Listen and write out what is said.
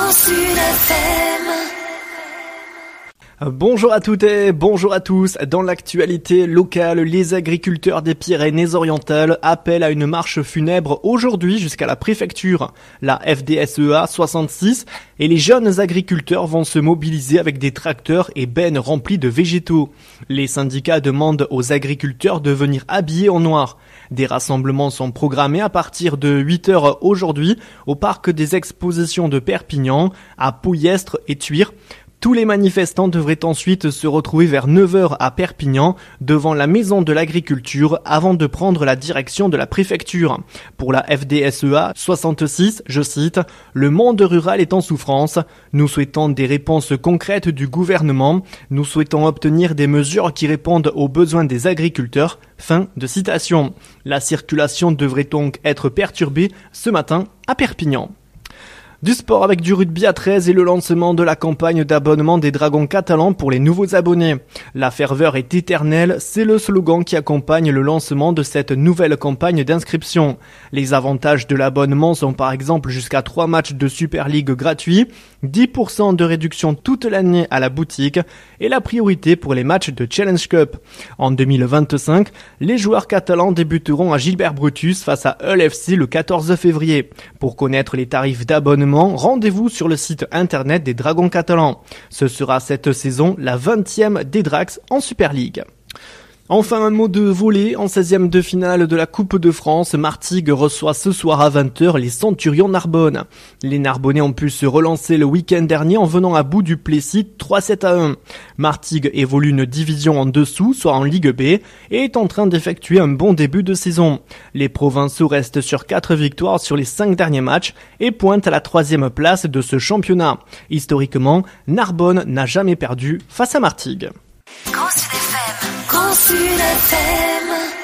Grand Sud FM. Bonjour à toutes et bonjour à tous. Dans l'actualité locale, les agriculteurs des Pyrénées-Orientales appellent à une marche funèbre aujourd'hui jusqu'à la préfecture. La FDSEA 66 et les jeunes agriculteurs vont se mobiliser avec des tracteurs et bennes remplies de végétaux. Les syndicats demandent aux agriculteurs de venir habillés en noir. Des rassemblements sont programmés à partir de 8h aujourd'hui au parc des expositions de Perpignan, à Pouillestres et Thuir. Tous les manifestants devraient ensuite se retrouver vers 9h à Perpignan, devant la maison de l'agriculture, avant de prendre la direction de la préfecture. Pour la FDSEA 66, je cite, « Le monde rural est en souffrance. Nous souhaitons des réponses concrètes du gouvernement. Nous souhaitons obtenir des mesures qui répondent aux besoins des agriculteurs. » Fin de citation. La circulation devrait donc être perturbée ce matin à Perpignan. Du sport avec du rugby à 13 et le lancement de la campagne d'abonnement des Dragons catalans pour les nouveaux abonnés. La ferveur est éternelle, c'est le slogan qui accompagne le lancement de cette nouvelle campagne d'inscription. Les avantages de l'abonnement sont par exemple jusqu'à 3 matchs de Super League gratuits, 10% de réduction toute l'année à la boutique et la priorité pour les matchs de Challenge Cup. En 2025, les joueurs catalans débuteront à Gilbert Brutus face à Hull FC le 14 février. Pour connaître les tarifs d'abonnement, rendez-vous sur le site internet des Dragons catalans. Ce sera cette saison la 20e des Drax en Super League. Enfin, un mot de volley. En 16e de finale de la Coupe de France, Martigues reçoit ce soir à 20h les Centurions Narbonne. Les Narbonnais ont pu se relancer le week-end dernier en venant à bout du Plessis 3-7-1. Martigues évolue une division en dessous, soit en Ligue B, et est en train d'effectuer un bon début de saison. Les Provençaux restent sur 4 victoires sur les 5 derniers matchs et pointent à la 3e place de ce championnat. Historiquement, Narbonne n'a jamais perdu face à Martigues. Grand Sud FM. Grand Sud FM.